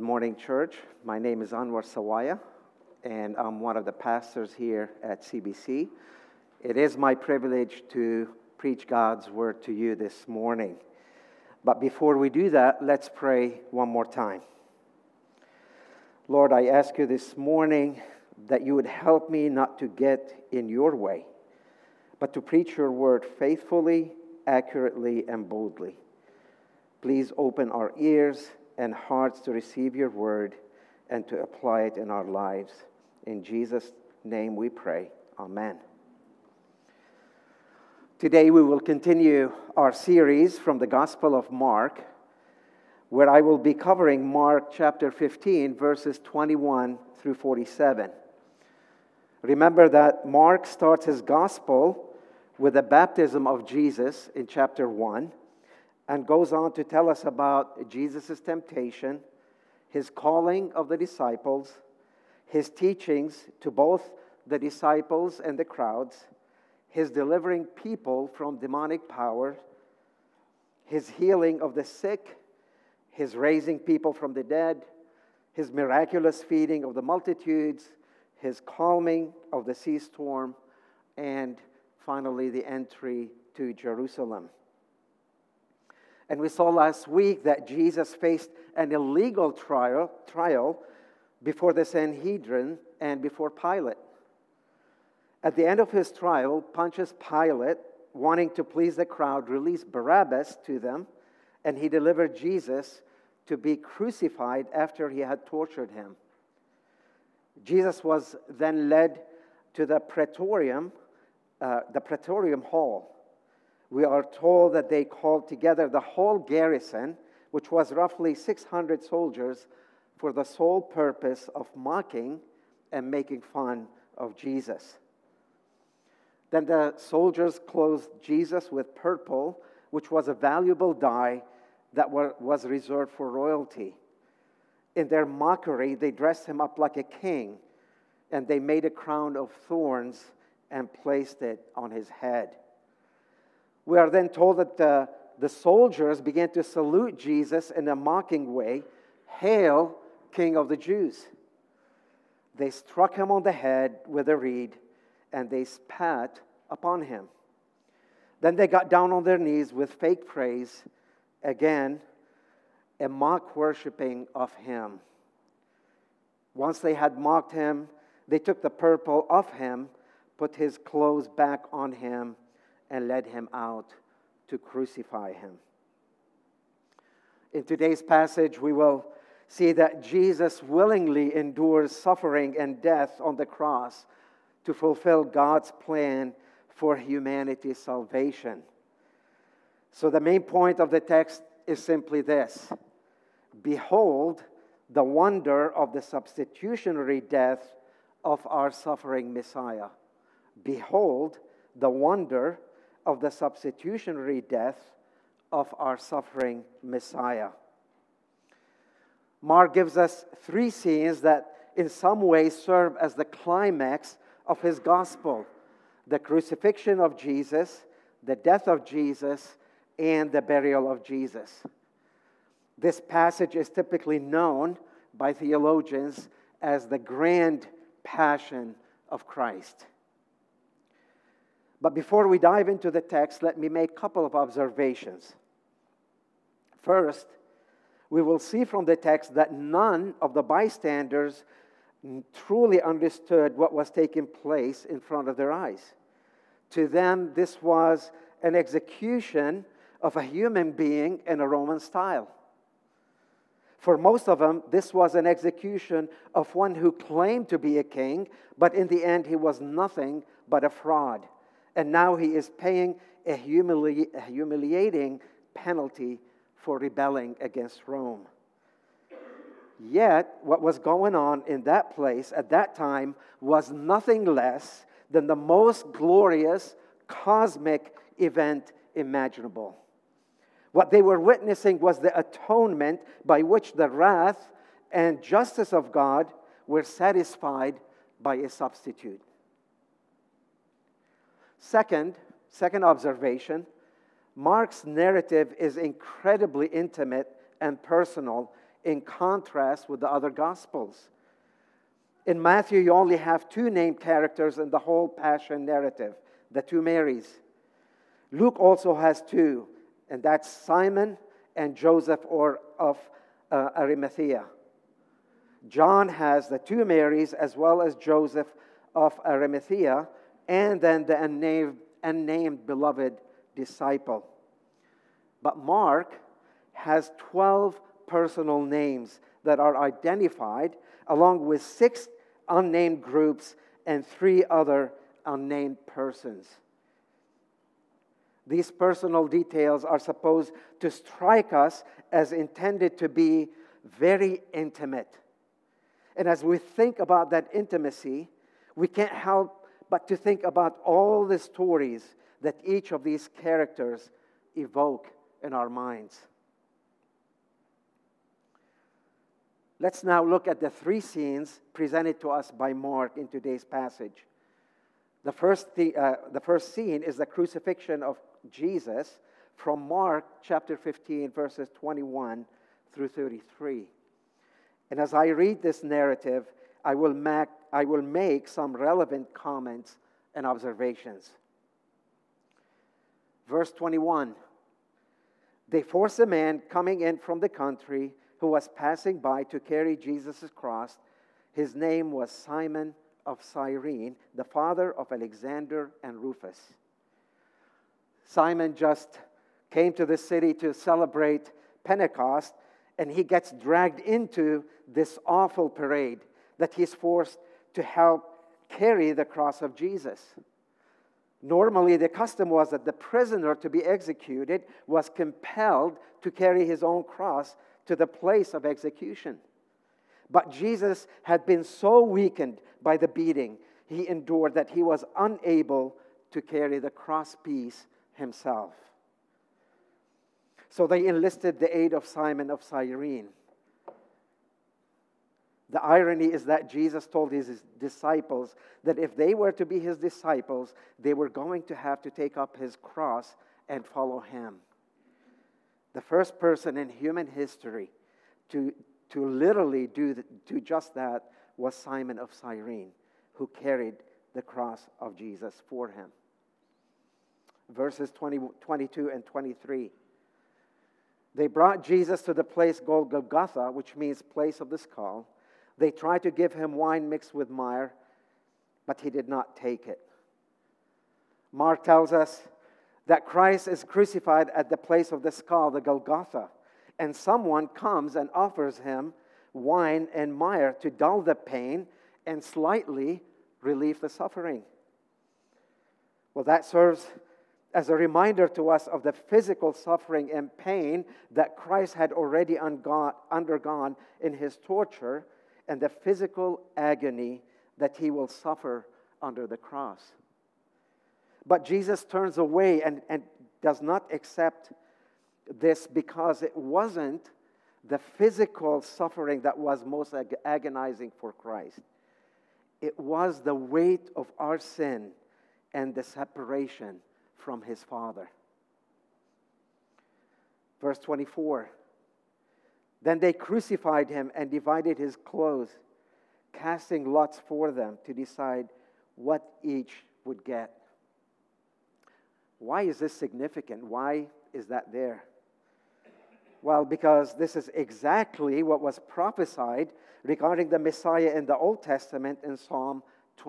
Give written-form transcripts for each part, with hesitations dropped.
morning, church. My name is Anwar Sawaya, and I'm one of the pastors here at CBC. It is my privilege to preach God's word to you this morning. But before we do that, let's pray one more time. Lord, I ask you this morning that you would help me not to get in your way, but to preach your word faithfully, accurately, and boldly. Please open our ears and hearts to receive your word and to apply it in our lives. In Jesus' name we pray. Amen. Today we will continue our series from the Gospel of Mark, where I will be covering Mark chapter 15, verses 21 through 47. Remember that Mark starts his Gospel with the baptism of Jesus in chapter 1, and goes on to tell us about Jesus' temptation, his calling of the disciples, his teachings to both the disciples and the crowds, his delivering people from demonic power, his healing of the sick, his raising people from the dead, his miraculous feeding of the multitudes, his calming of the sea storm, and finally the entry to Jerusalem. And we saw last week that Jesus faced an illegal trial before the Sanhedrin and before Pilate. At the end of his trial, Pontius Pilate, wanting to please the crowd, released Barabbas to them, and he delivered Jesus to be crucified after he had tortured him. Jesus was then led to the Praetorium Hall. We are told that they called together the whole garrison, which was roughly 600 soldiers, for the sole purpose of mocking and making fun of Jesus. Then the soldiers clothed Jesus with purple, which was a valuable dye that was reserved for royalty. In their mockery, they dressed him up like a king, and they made a crown of thorns and placed it on his head. We are then told that the soldiers began to salute Jesus in a mocking way, "Hail, King of the Jews." They struck him on the head with a reed, and they spat upon him. Then they got down on their knees with fake praise, again, a mock worshiping of him. Once they had mocked him, they took the purple off him, put his clothes back on him, and led him out to crucify him. In today's passage, we will see that Jesus willingly endures suffering and death on the cross to fulfill God's plan for humanity's salvation. So the main point of the text is simply this: behold the wonder of the substitutionary death of our suffering Messiah. Behold the wonder of the substitutionary death of our suffering Messiah. Mark gives us three scenes that in some way serve as the climax of his gospel: the crucifixion of Jesus, the death of Jesus, and the burial of Jesus. This passage is typically known by theologians as the grand passion of Christ. But before we dive into the text, let me make a couple of observations. First, we will see from the text that none of the bystanders truly understood what was taking place in front of their eyes. To them, this was an execution of a human being in a Roman style. For most of them, this was an execution of one who claimed to be a king, but in the end, he was nothing but a fraud. And now he is paying a humiliating penalty for rebelling against Rome. Yet, what was going on in that place at that time was nothing less than the most glorious cosmic event imaginable. What they were witnessing was the atonement by which the wrath and justice of God were satisfied by a substitute. Second observation, Mark's narrative is incredibly intimate and personal in contrast with the other Gospels. In Matthew, you only have two named characters in the whole Passion narrative, the two Marys. Luke also has two, and that's Simon and Joseph of Arimathea. John has the two Marys as well as Joseph of Arimathea, and then the unnamed beloved disciple. But Mark has 12 personal names that are identified, along with 6 unnamed groups and 3 other unnamed persons. These personal details are supposed to strike us as intended to be very intimate. And as we think about that intimacy, we can't help but to think about all the stories that each of these characters evoke in our minds. Let's now look at the 3 scenes presented to us by Mark in today's passage. The first scene is the crucifixion of Jesus from Mark chapter 15, verses 21 through 33. And as I read this narrative, I will make some relevant comments and observations. Verse 21, they forced a man coming in from the country who was passing by to carry Jesus' cross. His name was Simon of Cyrene, the father of Alexander and Rufus. Simon just came to the city to celebrate Pentecost, and he gets dragged into this awful parade that he's forced to help carry the cross of Jesus. Normally, the custom was that the prisoner to be executed was compelled to carry his own cross to the place of execution. But Jesus had been so weakened by the beating he endured that he was unable to carry the cross piece himself. So they enlisted the aid of Simon of Cyrene. The irony is that Jesus told his disciples that if they were to be his disciples, they were going to have to take up his cross and follow him. The first person in human history to literally do just that was Simon of Cyrene, who carried the cross of Jesus for him. Verses 22 and 23. They brought Jesus to the place called Golgotha, which means place of the skull. They tried to give him wine mixed with myrrh, but he did not take it. Mark tells us that Christ is crucified at the place of the skull, the Golgotha, and someone comes and offers him wine and myrrh to dull the pain and slightly relieve the suffering. Well, that serves as a reminder to us of the physical suffering and pain that Christ had already undergone in his torture and the physical agony that he will suffer under the cross. But Jesus turns away and does not accept this because it wasn't the physical suffering that was most agonizing for Christ. It was the weight of our sin and the separation from his Father. Verse 24. Then they crucified him and divided his clothes, casting lots for them to decide what each would get. Why is this significant? Why is that there? Well, because this is exactly what was prophesied regarding the Messiah in the Old Testament in Psalm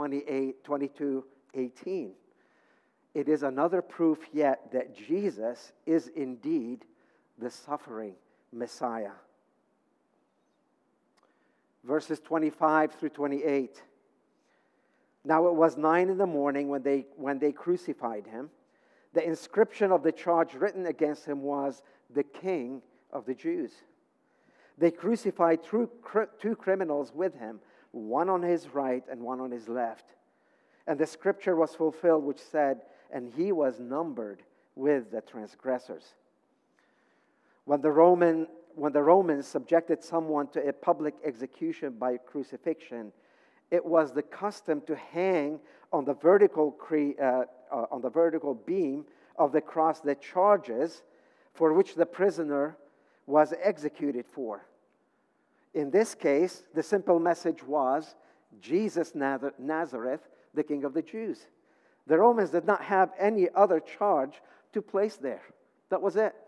22:18. It is another proof yet that Jesus is indeed the suffering Messiah. Verses 25 through 28. Now it was 9 a.m. when they crucified him. The inscription of the charge written against him was, "The King of the Jews." They crucified two criminals with him, one on his right and one on his left. And the scripture was fulfilled which said, "And he was numbered with the transgressors." When the Romans subjected someone to a public execution by crucifixion, it was the custom to hang on the vertical beam of the cross the charges for which the prisoner was executed for. In this case, the simple message was Jesus Nazareth, the King of the Jews. The Romans did not have any other charge to place there. That was it.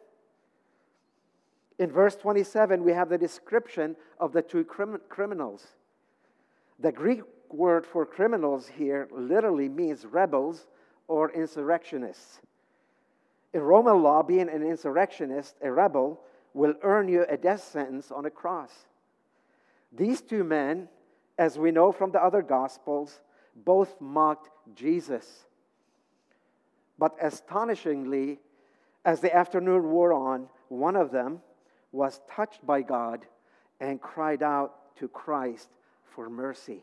In verse 27, we have the description of the two criminals. The Greek word for criminals here literally means rebels or insurrectionists. In Roman law, being an insurrectionist, a rebel, will earn you a death sentence on a cross. These two men, as we know from the other Gospels, both mocked Jesus. But astonishingly, as the afternoon wore on, one of them was touched by God and cried out to Christ for mercy.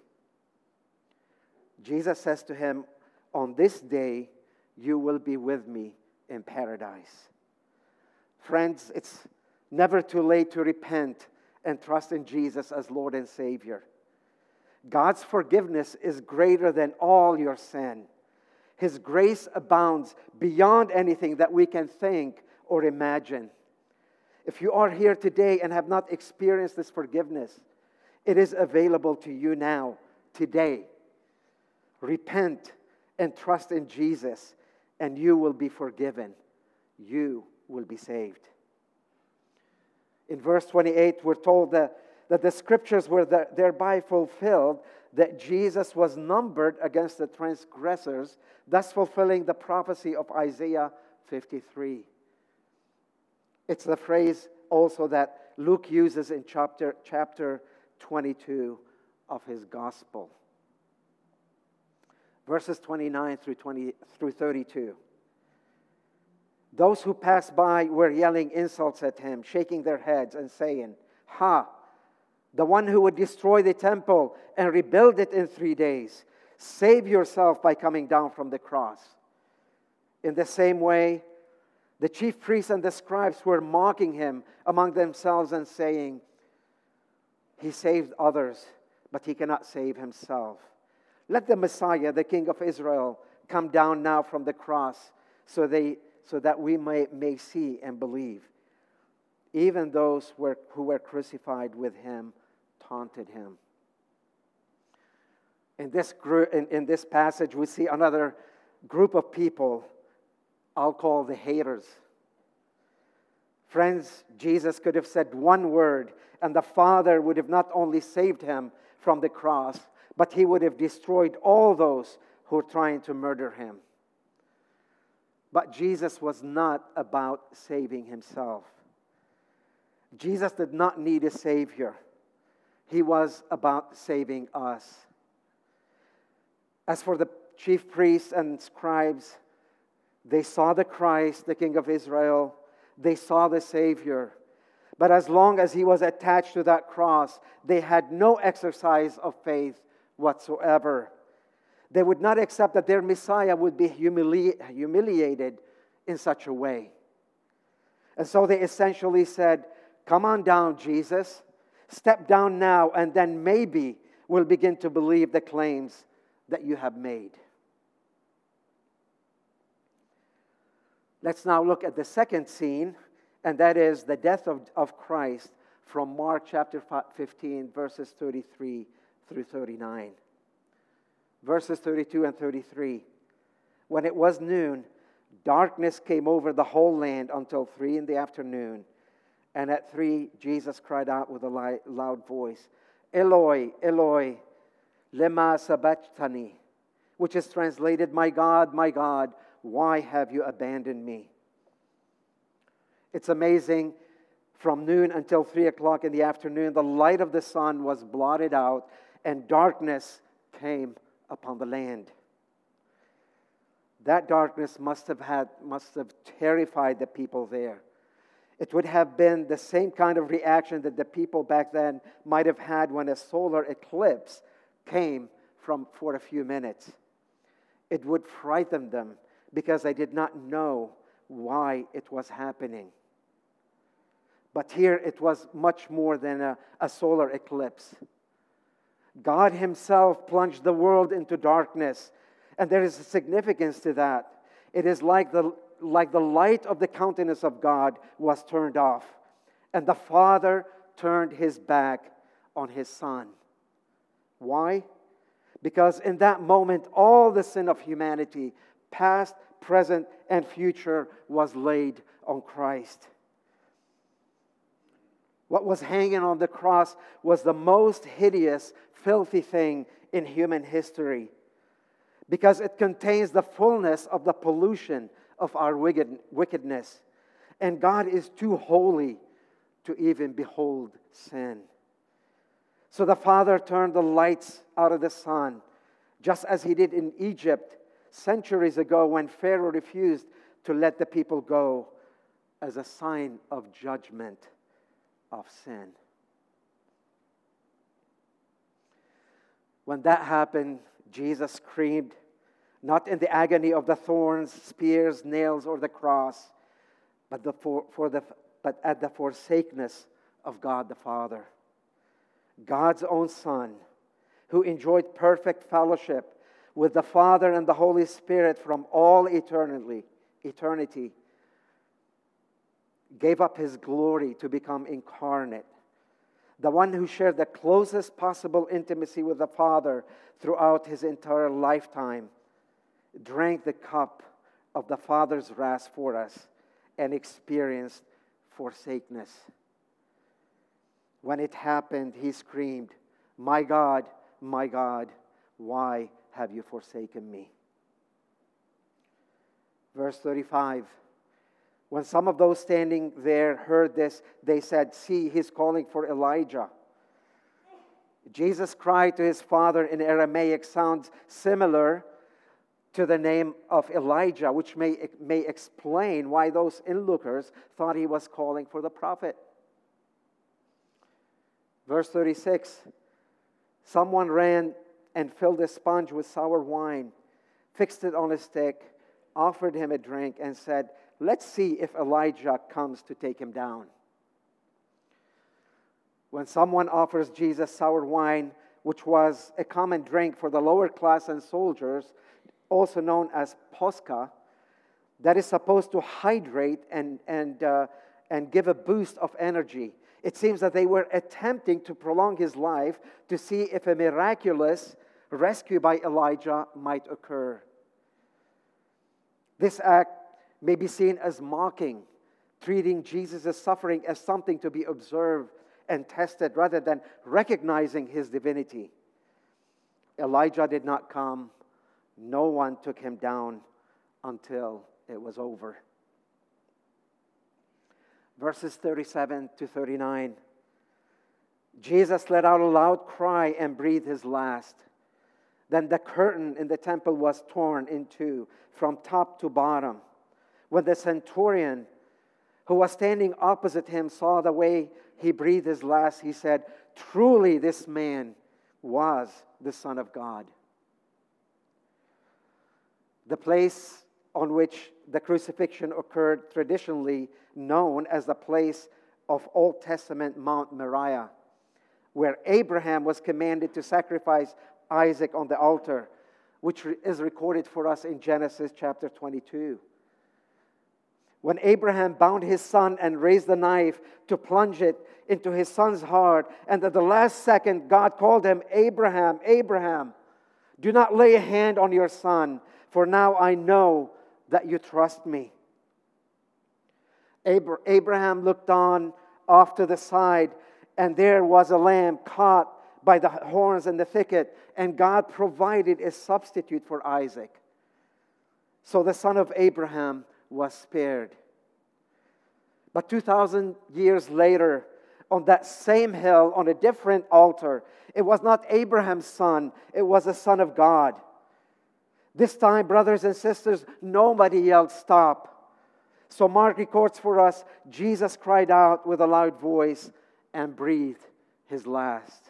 Jesus says to him, "On this day you will be with me in paradise." Friends, it's never too late to repent and trust in Jesus as Lord and Savior. God's forgiveness is greater than all your sin. His grace abounds beyond anything that we can think or imagine. If you are here today and have not experienced this forgiveness, it is available to you now, today. Repent and trust in Jesus, and you will be forgiven. You will be saved. In verse 28, we're told that the scriptures were thereby fulfilled, that Jesus was numbered against the transgressors, thus fulfilling the prophecy of Isaiah 53. It's the phrase also that Luke uses in chapter 22 of his gospel. Verses 29 through 32. Those who passed by were yelling insults at him, shaking their heads and saying, "Ha! The one who would destroy the temple and rebuild it in 3 days. Save yourself by coming down from the cross." In the same way, the chief priests and the scribes were mocking him among themselves and saying, "He saved others, but he cannot save himself. Let the Messiah, the King of Israel, come down now from the cross so that we may see and believe." Even those who were crucified with him taunted him. In this passage, we see another group of people I'll call the haters. Friends, Jesus could have said one word, and the Father would have not only saved him from the cross, but he would have destroyed all those who were trying to murder him. But Jesus was not about saving himself. Jesus did not need a Savior. He was about saving us. As for the chief priests and scribes, they saw the Christ, the King of Israel. They saw the Savior. But as long as he was attached to that cross, they had no exercise of faith whatsoever. They would not accept that their Messiah would be humiliated in such a way. And so they essentially said, "Come on down, Jesus. Step down now, and then maybe we'll begin to believe the claims that you have made." Let's now look at the second scene, and that is the death of Christ from Mark chapter 15, verses 33 through 39. Verses 32 and 33. When it was noon, darkness came over the whole land until 3 p.m. And at 3, Jesus cried out with a loud voice, "Eloi, Eloi, lema sabachthani," which is translated, my God, why have you abandoned me?" It's amazing. From noon until 3 o'clock in the afternoon, the light of the sun was blotted out, and darkness came upon the land. That darkness must have terrified the people there. It would have been the same kind of reaction that the people back then might have had when a solar eclipse came for a few minutes. It would frighten them because they did not know why it was happening. But here it was much more than a solar eclipse. God himself plunged the world into darkness, and there is a significance to that. It is like the light of the countenance of God was turned off, and the Father turned his back on his Son. Why? Because in that moment, all the sin of humanity, past, present, and future, was laid on Christ. What was hanging on the cross was the most hideous, filthy thing in human history, because it contains the fullness of the pollution of our wickedness. And God is too holy to even behold sin. So the Father turned the lights out of the sun, just as he did in Egypt centuries ago when Pharaoh refused to let the people go, as a sign of judgment of sin. When that happened, Jesus screamed, not in the agony of the thorns, spears, nails, or the cross, but at the forsakenness of God the Father. God's own Son, who enjoyed perfect fellowship with the Father and the Holy Spirit from all eternity, gave up his glory to become incarnate. The one who shared the closest possible intimacy with the Father throughout his entire lifetime, drank the cup of the Father's wrath for us and experienced forsakenness. When it happened, he screamed, my God, why have you forsaken me?" Verse 35, when some of those standing there heard this, they said, "See, he's calling for Elijah." Jesus' cry to his Father in Aramaic sounds similar to the name of Elijah, which may explain why those onlookers thought he was calling for the prophet. Verse 36, someone ran and filled a sponge with sour wine, fixed it on a stick, offered him a drink, and said, "Let's see if Elijah comes to take him down." When someone offers Jesus sour wine, which was a common drink for the lower class and soldiers, also known as posca, that is supposed to hydrate and give a boost of energy. It seems that they were attempting to prolong his life to see if a miraculous rescue by Elijah might occur. This act may be seen as mocking, treating Jesus' suffering as something to be observed and tested rather than recognizing his divinity. Elijah did not come. No one took him down until it was over. Verses 37 to 39. Jesus let out a loud cry and breathed his last. Then the curtain in the temple was torn in two from top to bottom. When the centurion who was standing opposite him saw the way he breathed his last, he said, "Truly this man was the Son of God." The place on which the crucifixion occurred, traditionally known as the place of Old Testament Mount Moriah, where Abraham was commanded to sacrifice Isaac on the altar, which is recorded for us in Genesis chapter 22. When Abraham bound his son and raised the knife to plunge it into his son's heart, and at the last second God called him, "Abraham, Abraham, do not lay a hand on your son, for now I know that you trust me." Abraham looked on off to the side, and there was a lamb caught by the horns in the thicket, and God provided a substitute for Isaac. So the son of Abraham was spared. But 2,000 years later, on that same hill, on a different altar, it was not Abraham's son, it was the Son of God. This time, brothers and sisters, nobody yelled stop. So Mark records for us, Jesus cried out with a loud voice and breathed his last.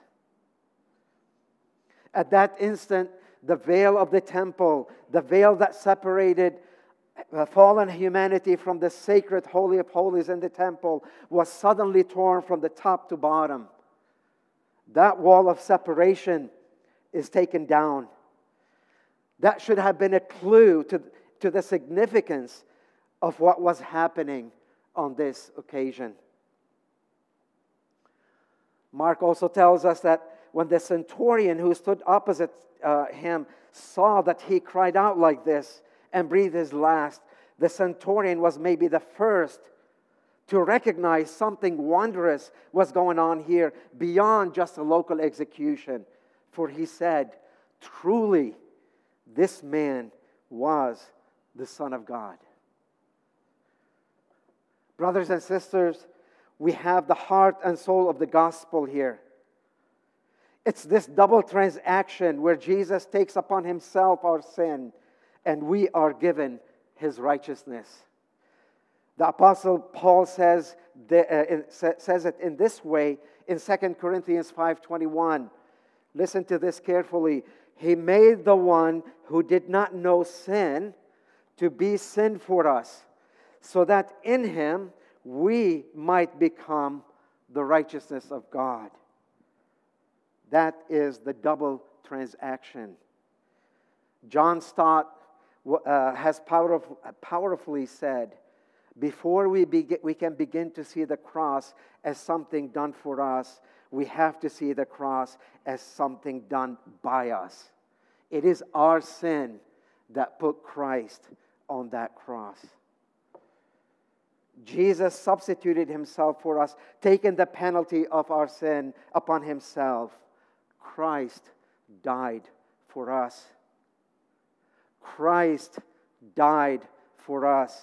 At that instant, the veil of the temple, the veil that separated fallen humanity from the sacred Holy of Holies in the temple, was suddenly torn from the top to bottom. That wall of separation is taken down. That should have been a clue to the significance of what was happening on this occasion. Mark also tells us that when the centurion who stood opposite him saw that he cried out like this and breathed his last, the centurion was maybe the first to recognize something wondrous was going on here beyond just a local execution. For he said, truly, this man was the Son of God. Brothers and sisters, we have the heart and soul of the gospel here. It's this double transaction where Jesus takes upon himself our sin and we are given his righteousness. The Apostle Paul says it in this way in 2 Corinthians 5:21. Listen to this carefully. He made the one who did not know sin to be sin for us, so that in him we might become the righteousness of God. That is the double transaction. John Stott has powerfully said, before we can begin to see the cross as something done for us, we have to see the cross as something done by us. It is our sin that put Christ on that cross. Jesus substituted himself for us, taking the penalty of our sin upon himself. Christ died for us. Christ died for us.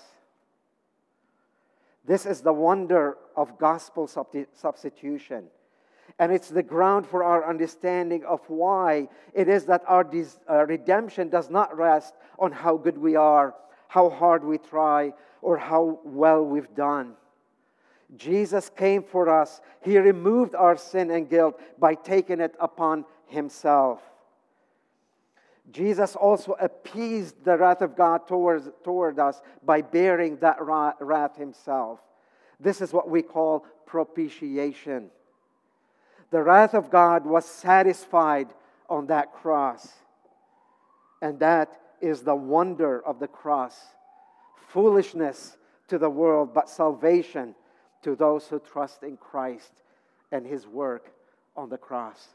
This is the wonder of gospel substitution. And it's the ground for our understanding of why it is that our redemption does not rest on how good we are, how hard we try, or how well we've done. Jesus came for us. He removed our sin and guilt by taking it upon himself. Jesus also appeased the wrath of God toward us by bearing that wrath himself. This is what we call propitiation. The wrath of God was satisfied on that cross. And that is the wonder of the cross. Foolishness to the world, but salvation to those who trust in Christ and his work on the cross.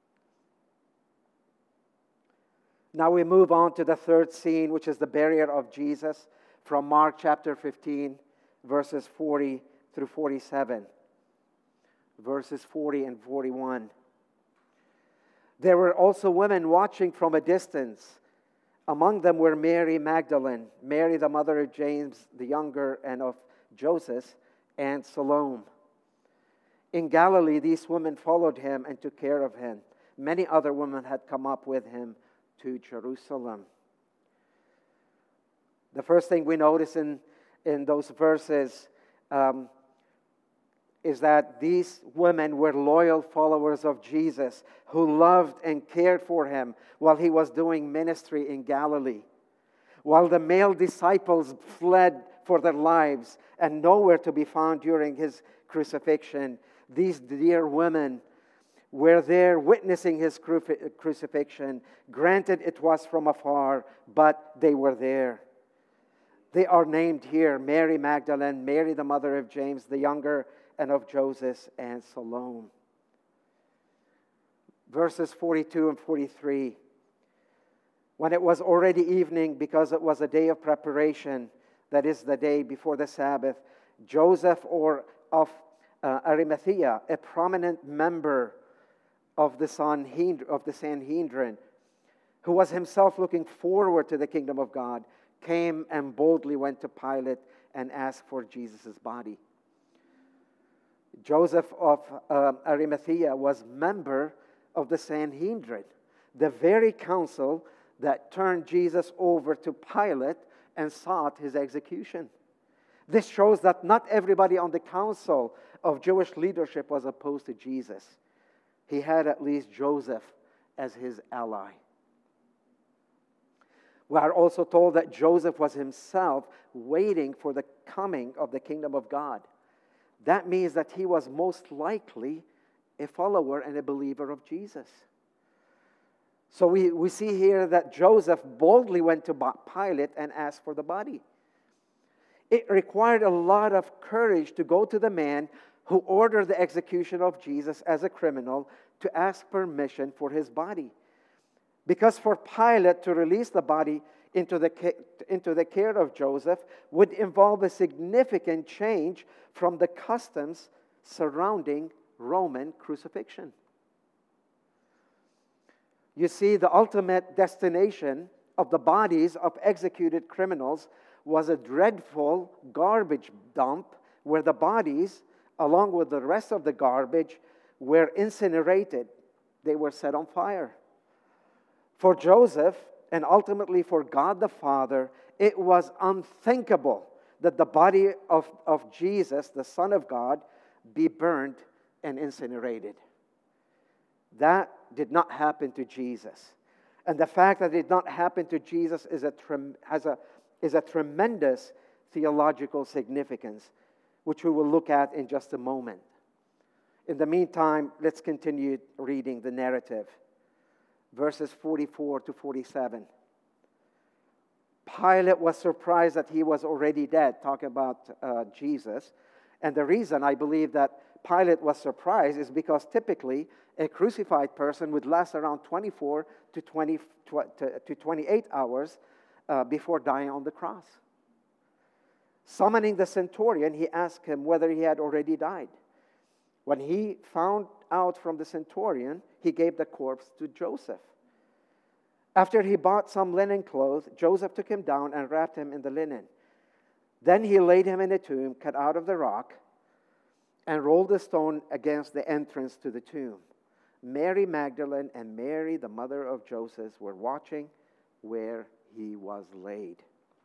Now we move on to the third scene, which is the burial of Jesus from Mark chapter 15, verses 40 through 47. Verses 40 and 41. There were also women watching from a distance. Among them were Mary Magdalene, Mary the mother of James the younger and of Joseph, and Salome. In Galilee, these women followed him and took care of him. Many other women had come up with him to Jerusalem. The first thing we notice in those verses is that these women were loyal followers of Jesus who loved and cared for him while he was doing ministry in Galilee. While the male disciples fled for their lives and nowhere to be found during his crucifixion, these dear women were there witnessing his crucifixion. Granted, it was from afar, but they were there. They are named here: Mary Magdalene, Mary the mother of James the younger and of Joseph, and Salome. Verses 42 and 43. When it was already evening, because it was a day of preparation, that is the day before the Sabbath, Joseph of Arimathea, a prominent member of the Sanhedrin, who was himself looking forward to the kingdom of God, came and boldly went to Pilate and asked for Jesus' body. Joseph of Arimathea was member of the Sanhedrin, the very council that turned Jesus over to Pilate and sought his execution. This shows that not everybody on the council of Jewish leadership was opposed to Jesus. He had at least Joseph as his ally. We are also told that Joseph was himself waiting for the coming of the kingdom of God. That means that he was most likely a follower and a believer of Jesus. So we see here that Joseph boldly went to Pilate and asked for the body. It required a lot of courage to go to the man who ordered the execution of Jesus as a criminal to ask permission for his body. Because for Pilate to release the body into the care of Joseph would involve a significant change from the customs surrounding Roman crucifixion. You see, the ultimate destination of the bodies of executed criminals was a dreadful garbage dump where the bodies, along with the rest of the garbage, were incinerated. They were set on fire. For Joseph, and ultimately for God the Father, it was unthinkable that the body of Jesus, the Son of God, be burned and incinerated. That did not happen to Jesus. And the fact that it did not happen to Jesus is a tremendous theological significance, which we will look at in just a moment. In the meantime, let's continue reading the narrative. Verses 44 to 47. Pilate was surprised that he was already dead, talking about Jesus. And the reason I believe that Pilate was surprised is because typically a crucified person would last around 24 to 28 hours before dying on the cross. Summoning the centurion, he asked him whether he had already died. When he found out from the centurion, he gave the corpse to Joseph. After he bought some linen clothes, Joseph took him down and wrapped him in the linen. Then he laid him in a tomb cut out of the rock and rolled the stone against the entrance to the tomb. Mary Magdalene and Mary, the mother of Joseph, were watching where he was laid.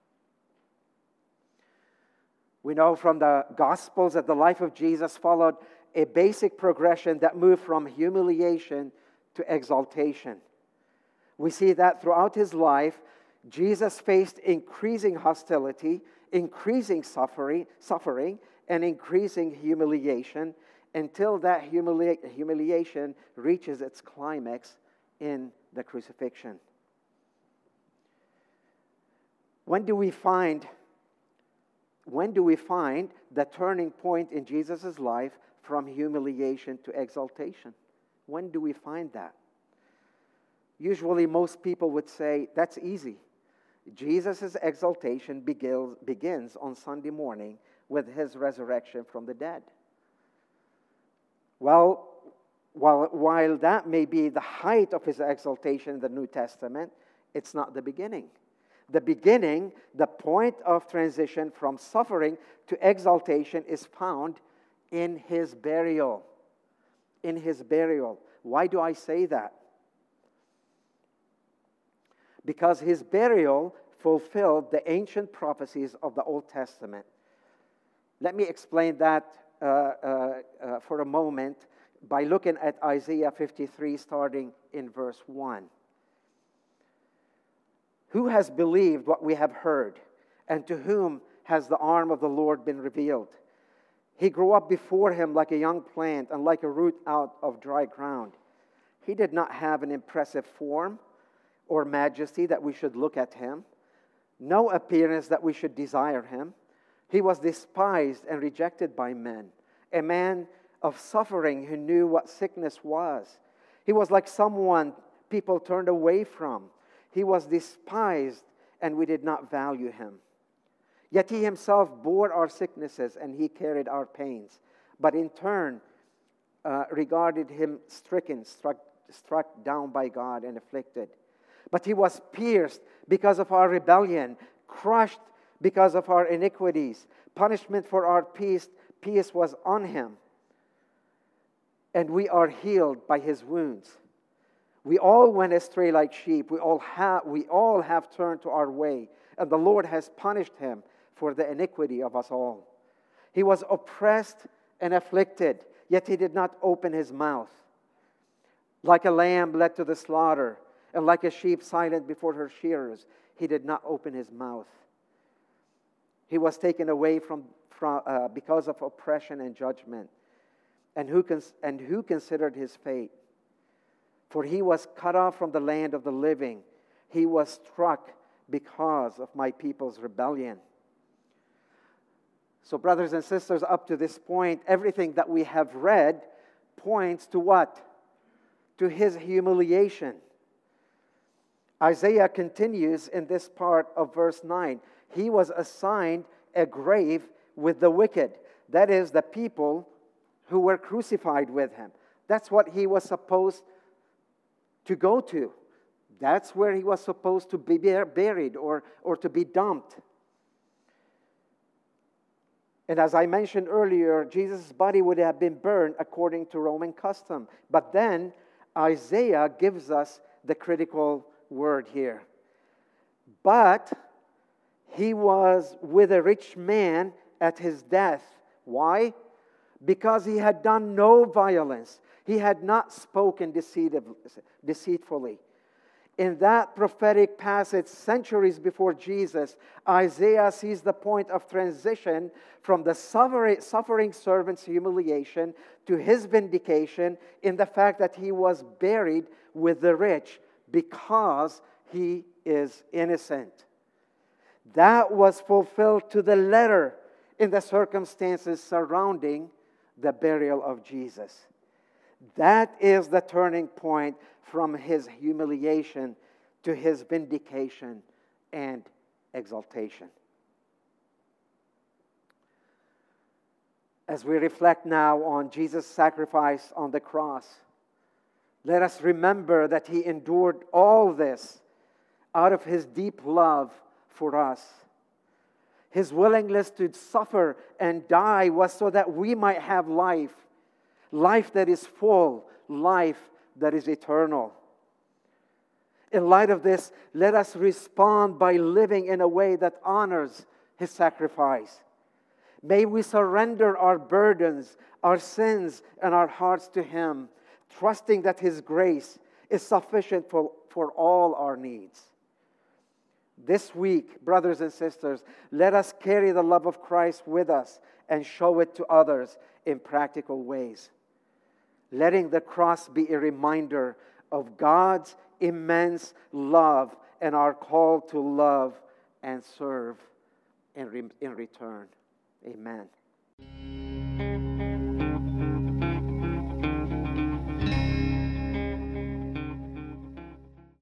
We know from the Gospels that the life of Jesus followed a basic progression that moved from humiliation to exaltation. We see that throughout his life, Jesus faced increasing hostility, increasing suffering, and increasing humiliation until that humiliation reaches its climax in the crucifixion. When do we find the turning point in Jesus' life from humiliation to exaltation? When do we find that? Usually most people would say, that's easy. Jesus' exaltation begins on Sunday morning with his resurrection from the dead. Well, while that may be the height of his exaltation in the New Testament, it's not the beginning. The beginning, the point of transition from suffering to exaltation is found in his burial. In his burial. Why do I say that? Because his burial fulfilled the ancient prophecies of the Old Testament. Let me explain that for a moment by looking at Isaiah 53, starting in verse 1. Who has believed what we have heard, and to whom has the arm of the Lord been revealed? He grew up before him like a young plant and like a root out of dry ground. He did not have an impressive form or majesty that we should look at him, no appearance that we should desire him. He was despised and rejected by men, a man of suffering who knew what sickness was. He was like someone people turned away from. He was despised, and we did not value him. Yet he himself bore our sicknesses, and he carried our pains. But in turn, regarded him stricken, struck down by God, and afflicted. But he was pierced because of our rebellion, crushed because of our iniquities. Punishment for our peace was on him, and we are healed by his wounds. We all went astray like sheep. We all have turned to our way, and the Lord has punished him for the iniquity of us all. He was oppressed and afflicted, yet he did not open his mouth. Like a lamb led to the slaughter, and like a sheep silent before her shearers, he did not open his mouth. He was taken away from because of oppression and judgment. And who considered his fate? For he was cut off from the land of the living. He was struck because of my people's rebellion. So, brothers and sisters, up to this point, everything that we have read points to what? To his humiliation. Isaiah continues in this part of verse 9. He was assigned a grave with the wicked. That is, the people who were crucified with him. That's what he was supposed to go to. That's where he was supposed to be buried or to be dumped. And as I mentioned earlier, Jesus' body would have been burned according to Roman custom. But then Isaiah gives us the critical word here. But he was with a rich man at his death. Why? Because he had done no violence. He had not spoken deceitfully. In that prophetic passage, centuries before Jesus, Isaiah sees the point of transition from the suffering servant's humiliation to his vindication in the fact that he was buried with the rich because he is innocent. That was fulfilled to the letter in the circumstances surrounding the burial of Jesus. That is the turning point from his humiliation to his vindication and exaltation. As we reflect now on Jesus' sacrifice on the cross, let us remember that he endured all this out of his deep love for us. His willingness to suffer and die was so that we might have life that is full, life that is eternal. In light of this, let us respond by living in a way that honors his sacrifice. May we surrender our burdens, our sins, and our hearts to him, trusting that his grace is sufficient for all our needs. This week, brothers and sisters, let us carry the love of Christ with us and show it to others in practical ways. Letting the cross be a reminder of God's immense love and our call to love and serve in return. Amen.